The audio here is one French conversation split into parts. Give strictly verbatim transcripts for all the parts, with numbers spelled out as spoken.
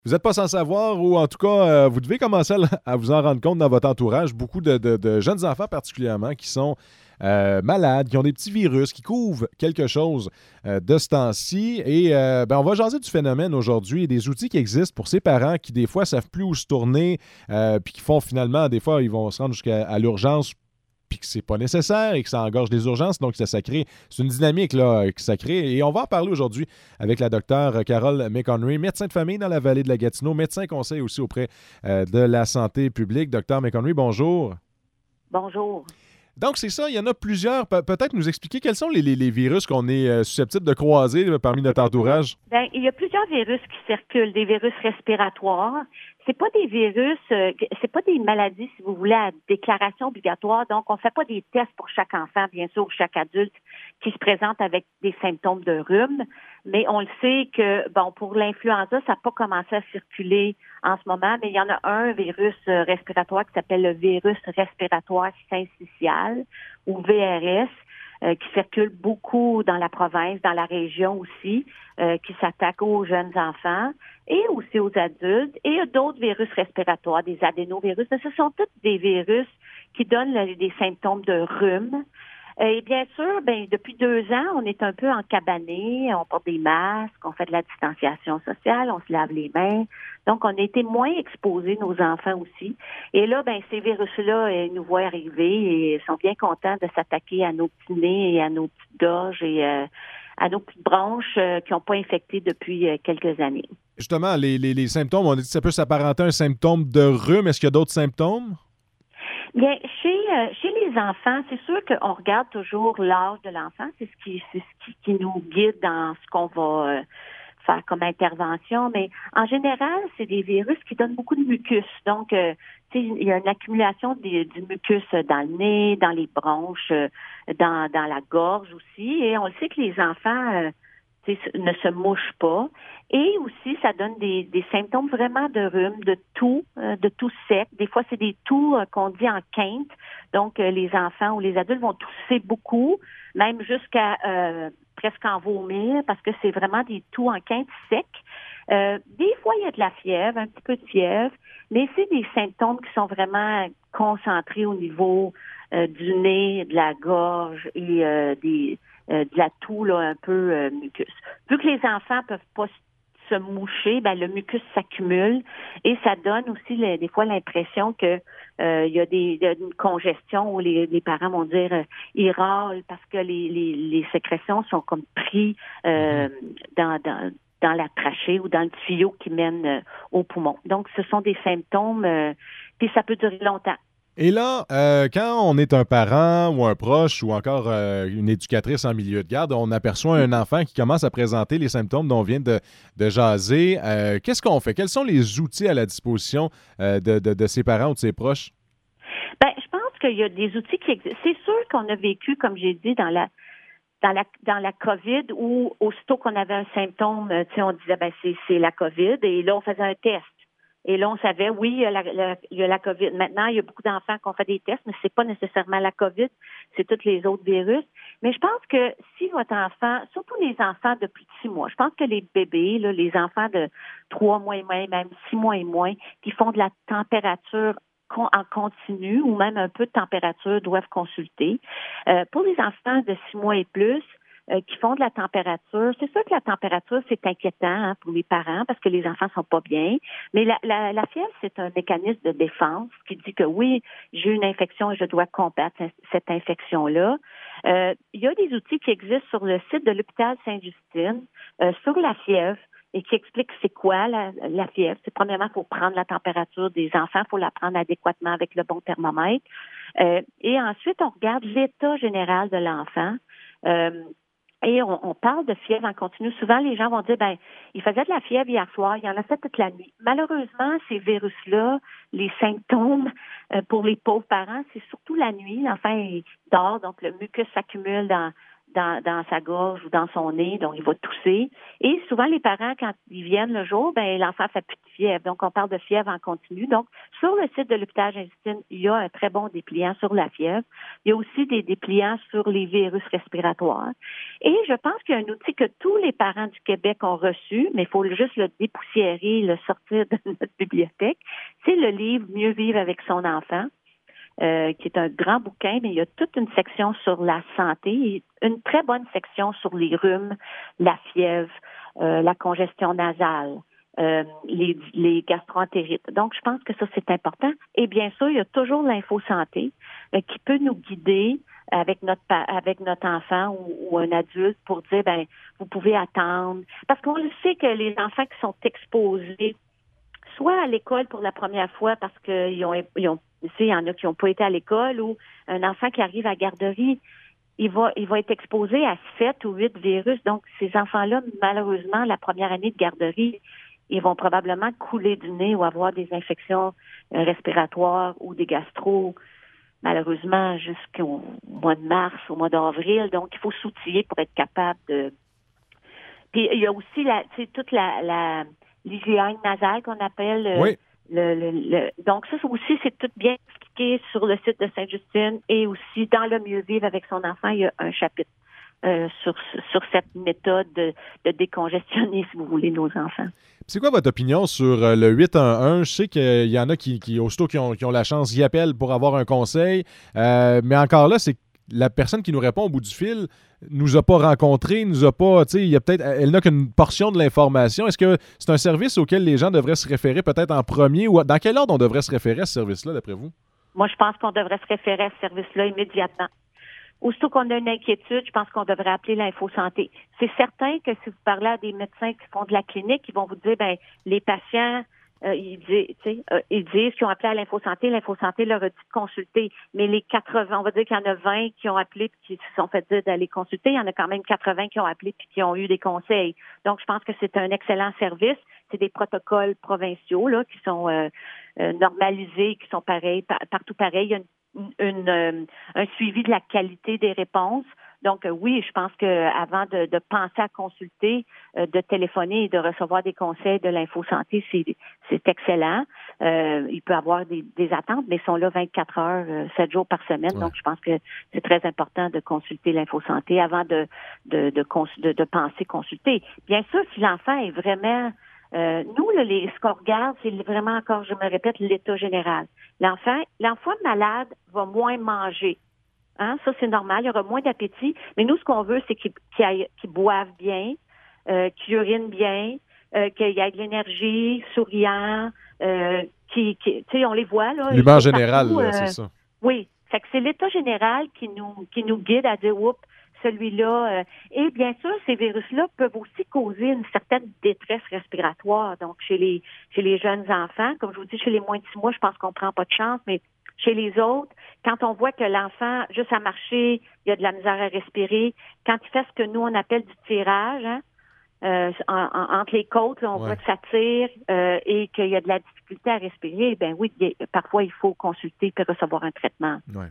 Vous n'êtes pas sans savoir, ou en tout cas, euh, vous devez commencer à, à vous en rendre compte dans votre entourage, beaucoup de, de- de jeunes enfants particulièrement qui sont euh, malades, qui ont des petits virus, qui couvrent quelque chose euh, de ce temps-ci. Et euh, ben, on va jaser du phénomène aujourd'hui et des outils qui existent pour ces parents qui, des fois, savent plus où se tourner, euh, puis qui font finalement, des fois, ils vont se rendre jusqu'à à l'urgence puis que c'est pas nécessaire et que ça engorge des urgences, donc ça, ça crée, c'est une dynamique là, que ça crée. Et on va en parler aujourd'hui avec la docteure Carole McHenry, médecin de famille dans la vallée de la Gatineau, médecin conseil aussi auprès euh, de la santé publique. Docteur McHenry, bonjour. Bonjour. Donc, c'est ça, il y en a plusieurs. Pe- peut-être nous expliquer quels sont les, les- les virus qu'on est euh, susceptible de croiser là, parmi notre entourage. Ben, il y a plusieurs virus qui circulent, des virus respiratoires. C'est pas des virus, euh, c'est pas des maladies, si vous voulez, à déclaration obligatoire. Donc, on fait pas des tests pour chaque enfant, bien sûr, ou chaque adulte qui se présente avec des symptômes de rhume. Mais on le sait que, bon, pour l'influenza, ça n'a pas commencé à circuler en ce moment, mais il y en a un virus euh, respiratoire qui s'appelle le virus respiratoire syncytial, ou V R S, euh, qui circule beaucoup dans la province, dans la région aussi, euh, qui s'attaque aux jeunes enfants et aussi aux adultes. Et il y a d'autres virus respiratoires, des adénovirus. Mais ce sont tous des virus qui donnent là, des symptômes de rhume. Et bien sûr, ben, depuis deux ans, on est un peu encabané, on porte des masques, on fait de la distanciation sociale, on se lave les mains. Donc, on a été moins exposés, nos enfants aussi. Et là, ben, ces virus-là, ils nous voient arriver et sont bien contents de s'attaquer à nos petits nez et à nos petites gorges et euh, à nos petites branches euh, qui n'ont pas infecté depuis euh, quelques années. Justement, les, les- les symptômes, on a dit que ça peut s'apparenter à un symptôme de rhume. Est-ce qu'il y a d'autres symptômes? Bien, chez euh, chez les enfants, c'est sûr qu'on regarde toujours l'âge de l'enfant. C'est ce qui c'est ce qui, qui nous guide dans ce qu'on va euh, faire comme intervention. Mais en général, c'est des virus qui donnent beaucoup de mucus. Donc, euh, tu sais, il y a une accumulation des- du mucus dans le nez, dans les bronches, euh, dans dans la gorge aussi. Et on le sait que les enfants euh, tu sais, ne se mouchent pas. Et aussi, ça donne des, des symptômes vraiment de rhume, de toux, euh, de toux sec. Des fois, c'est des toux euh, qu'on dit en quinte. Donc, euh, les enfants ou les adultes vont tousser beaucoup, même jusqu'à euh, presque en vomir, parce que c'est vraiment des toux en quinte sec. Euh, des fois, il y a de la fièvre, un petit peu de fièvre, mais c'est des symptômes qui sont vraiment concentrés au niveau euh, du nez, de la gorge et euh, des euh, de la toux là, un peu euh, mucus. Vu que les enfants peuvent pas se moucher, ben le mucus s'accumule et ça donne aussi les- des fois l'impression que euh, il y a des il y a une congestion où les, les parents vont dire euh, ils râlent parce que les, les, les sécrétions sont comme pris euh, dans, dans dans la trachée ou dans le tuyau qui mène euh, au poumon. Donc ce sont des symptômes euh, puis ça peut durer longtemps. Et là, euh, quand on est un parent ou un proche ou encore euh, une éducatrice en milieu de garde, on aperçoit un enfant qui commence à présenter les symptômes dont on vient de, de jaser. Euh, qu'est-ce qu'on fait? Quels sont les outils à la disposition euh, de, de- de ses parents ou de ses proches? Ben, je pense qu'il y a des outils qui existent. C'est sûr qu'on a vécu, comme j'ai dit, dans la dans la dans la COVID où aussitôt qu'on avait un symptôme, euh, tu sais, on disait ben c'est c'est la COVID et là on faisait un test. Et là on savait oui, il y a la, la- il y a la COVID. Maintenant, il y a beaucoup d'enfants qui ont fait des tests, mais c'est pas nécessairement la COVID, c'est tous les autres virus. Mais je pense que si votre enfant, surtout les enfants de plus de six mois, je pense que les bébés, là, les enfants de trois mois et moins, même six mois et moins, qui font de la température con- en continu ou même un peu de température doivent consulter. Euh, pour les enfants de six mois et plus euh, qui font de la température, c'est sûr que la température, c'est inquiétant hein, pour les parents parce que les enfants sont pas bien. Mais la, la, la fièvre, c'est un mécanisme de défense qui dit que oui, j'ai une infection et je dois combattre cette infection-là. Euh, il y a des outils qui existent sur le site de l'hôpital Sainte-Justine euh, sur la fièvre et qui expliquent c'est quoi la, la fièvre. C'est premièrement, il faut prendre la température des enfants, il faut la prendre adéquatement avec le bon thermomètre. Euh, et ensuite, on regarde l'état général de l'enfant. Euh, et on, on parle de fièvre en continu. Souvent, les gens vont dire, ben, il faisait de la fièvre hier soir, il en a fait toute la nuit. Malheureusement, ces virus-là, les symptômes euh, pour les pauvres parents, c'est surtout la nuit. L'enfant il dort, donc le mucus s'accumule dans dans, dans sa gorge ou dans son nez, donc il va tousser. Et souvent, les parents, quand ils viennent le jour, ben l'enfant fait plus de fièvre. Donc, on parle de fièvre en continu. Donc, sur le site de l'hôpital Sainte-Justine, il y a un très bon dépliant sur la fièvre. Il y a aussi des dépliants sur les virus respiratoires. Et je pense qu'il y a un outil que tous les parents du Québec ont reçu, mais il faut juste le dépoussiérer, le sortir de notre bibliothèque. C'est le livre « Mieux vivre avec son enfant ». Euh, qui est un grand bouquin, mais il y a toute une section sur la santé, une très bonne section sur les rhumes, la fièvre, euh, la congestion nasale, euh, les, les gastroentérites. Donc, je pense que ça, c'est important. Et bien sûr, il y a toujours l'info santé euh, qui peut nous guider avec notre avec notre enfant ou, ou un adulte pour dire, ben, vous pouvez attendre. Parce qu'on le sait que les enfants qui sont exposés soit à l'école pour la première fois parce qu'ils ont, ils ont, tu sais, il y en a qui n'ont pas été à l'école, ou un enfant qui arrive à la garderie, il va, il va être exposé à sept ou huit virus. Donc, ces enfants-là, malheureusement, la première année de garderie, ils vont probablement couler du nez ou avoir des infections respiratoires ou des gastro, malheureusement, jusqu'au mois de mars, au mois d'avril. Donc, il faut s'outiller pour être capable de... Puis, il y a aussi la, tu sais, toute la... la l'hygiène nasale qu'on appelle. Euh, oui. Le, le, le, donc, ça aussi, c'est tout bien expliqué sur le site de Sainte-Justine et aussi dans le mieux vivre avec son enfant, il y a un chapitre euh, sur, sur cette méthode de, de décongestionner, si vous voulez, nos enfants. C'est quoi votre opinion sur euh, le huit un un? Je sais qu'il y en a qui, qui aussitôt qui ont, qui ont la chance, y appellent pour avoir un conseil, euh, mais encore là, c'est la personne qui nous répond au bout du fil nous a pas rencontrés, nous a pas, tu sais, il y a peut-être, elle n'a qu'une portion de l'information. Est-ce que c'est un service auquel les gens devraient se référer peut-être en premier, ou dans quel ordre on devrait se référer à ce service-là, d'après vous? Moi, je pense qu'on devrait se référer à ce service-là immédiatement. Aussitôt qu'on a une inquiétude, je pense qu'on devrait appeler l'Info Santé. C'est certain que si vous parlez à des médecins qui font de la clinique, ils vont vous dire, ben, les patients, Euh, ils, disent, euh, ils disent qu'ils ont appelé à l'Info Santé, l'Info Santé leur a dit de consulter, mais les quatre-vingts, on va dire qu'il y en a vingt qui ont appelé et qui se sont fait dire d'aller consulter, il y en a quand même quatre-vingts qui ont appelé et qui ont eu des conseils. Donc, je pense que c'est un excellent service. C'est des protocoles provinciaux là qui sont euh, euh, normalisés, qui sont pareils, par, partout pareil. Il y a une, une, euh, un suivi de la qualité des réponses. Donc, euh, oui, je pense qu'avant de, de penser à consulter, euh, de téléphoner et de recevoir des conseils de l'Info Santé, c'est, c'est excellent. Euh, il peut y avoir des, des attentes, mais ils sont là vingt-quatre heures, euh, sept jours par semaine. Ouais. Donc, je pense que c'est très important de consulter l'Info Santé avant de, de, de, de, de penser consulter. Bien sûr, si l'enfant est vraiment... Euh, nous, là, les, ce qu'on regarde, c'est vraiment encore, je me répète, l'état général. L'enfant, l'enfant malade va moins manger. Hein? Ça, c'est normal. Il y aura moins d'appétit. Mais nous, ce qu'on veut, c'est qu'ils, qu'ils, qu'ils boivent bien, euh, qu'ils urinent bien, euh, qu'il y ait de l'énergie, souriant, euh, qui, qui, tu sais, on les voit, là. L'humain général, partout, là, euh, c'est ça. Oui. Fait que c'est l'état général qui nous, qui nous guide à dire, oups, celui-là. Euh, et bien sûr, ces virus-là peuvent aussi causer une certaine détresse respiratoire. Donc, chez les, chez les jeunes enfants, comme je vous dis, chez les moins de six mois, je pense qu'on prend pas de chance, mais chez les autres, quand on voit que l'enfant, juste à marcher, il y a de la misère à respirer, quand il fait ce que nous, on appelle du tirage, hein, euh, en, en, entre les côtes, là, on ouais. voit que ça tire euh, et qu'il y a de la difficulté à respirer, ben oui, il, parfois, il faut consulter et recevoir un traitement. Oui.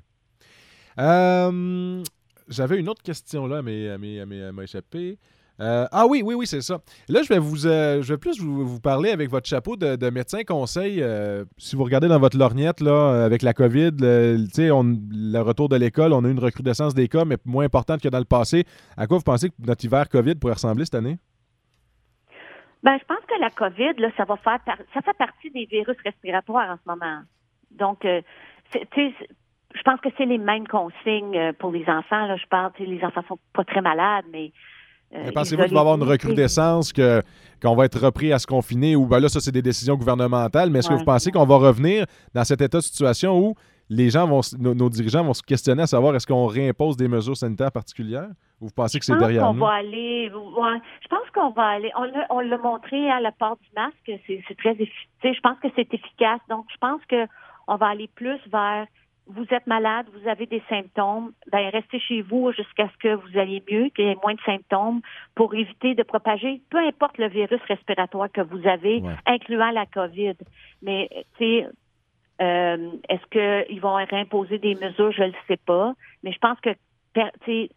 Euh, j'avais une autre question là, mais elle m'a échappé. Euh, ah oui, oui, oui, c'est ça. Là, je vais vous, euh, je vais plus vous, vous parler avec votre chapeau de, de médecin conseil. Euh, si vous regardez dans votre lorgnette, là, avec la COVID, le, on, le retour de l'école, on a eu une recrudescence des cas, mais moins importante que dans le passé. À quoi vous pensez que notre hiver COVID pourrait ressembler cette année? Ben, je pense que la COVID, là, ça va faire par... ça fait partie des virus respiratoires en ce moment. Donc, euh, c'est, je pense que c'est les mêmes consignes pour les enfants. Là, je parle, les enfants sont pas très malades, mais Euh, mais pensez-vous qu'il va y avoir une recrudescence, que, qu'on va être repris à se confiner, ou ben là, ça, c'est des décisions gouvernementales, mais est-ce ouais. que vous pensez qu'on va revenir dans cet état de situation où les gens vont, nos, nos dirigeants vont se questionner à savoir est-ce qu'on réimpose des mesures sanitaires particulières? Ou vous pensez que c'est derrière qu'on nous? Va aller, ouais, je pense qu'on va aller. On l'a, on l'a montré à la port du masque, c'est, c'est très efficace. Je pense que c'est efficace. Donc, je pense qu'on va aller plus vers vous êtes malade, vous avez des symptômes, ben restez chez vous jusqu'à ce que vous alliez mieux, qu'il y ait moins de symptômes pour éviter de propager, peu importe le virus respiratoire que vous avez, ouais. incluant la COVID. Mais, tu sais, euh, est-ce qu'ils vont réimposer des mesures? Je ne le sais pas. Mais je pense que, tu sais,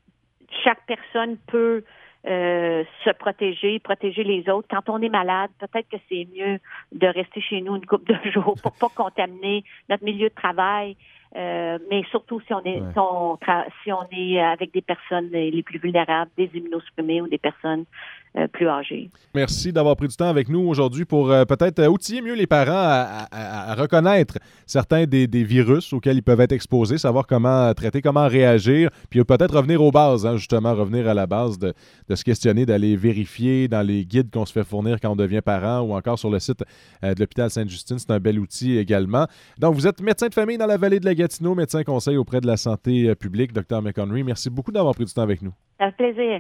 chaque personne peut euh, se protéger, protéger les autres. Quand on est malade, peut-être que c'est mieux de rester chez nous une couple de jours pour pas contaminer notre milieu de travail. Euh, mais surtout si on est Ouais. si, on tra- si on est avec des personnes les plus vulnérables, des immunosupprimés ou des personnes euh, plus âgées. Merci d'avoir pris du temps avec nous aujourd'hui pour euh, peut-être euh, outiller mieux les parents à, à- à reconnaître certains des, des virus auxquels ils peuvent être exposés, savoir comment traiter, comment réagir, puis peut-être revenir aux bases, hein, justement, revenir à la base de, de se questionner, d'aller vérifier dans les guides qu'on se fait fournir quand on devient parent ou encore sur le site euh, de l'hôpital Sainte-Justine. C'est un bel outil également. Donc, vous êtes médecin de famille dans la vallée de la Gatineau, médecin conseil auprès de la santé publique, docteur McHenry. Merci beaucoup d'avoir pris du temps avec nous. Ça fait plaisir.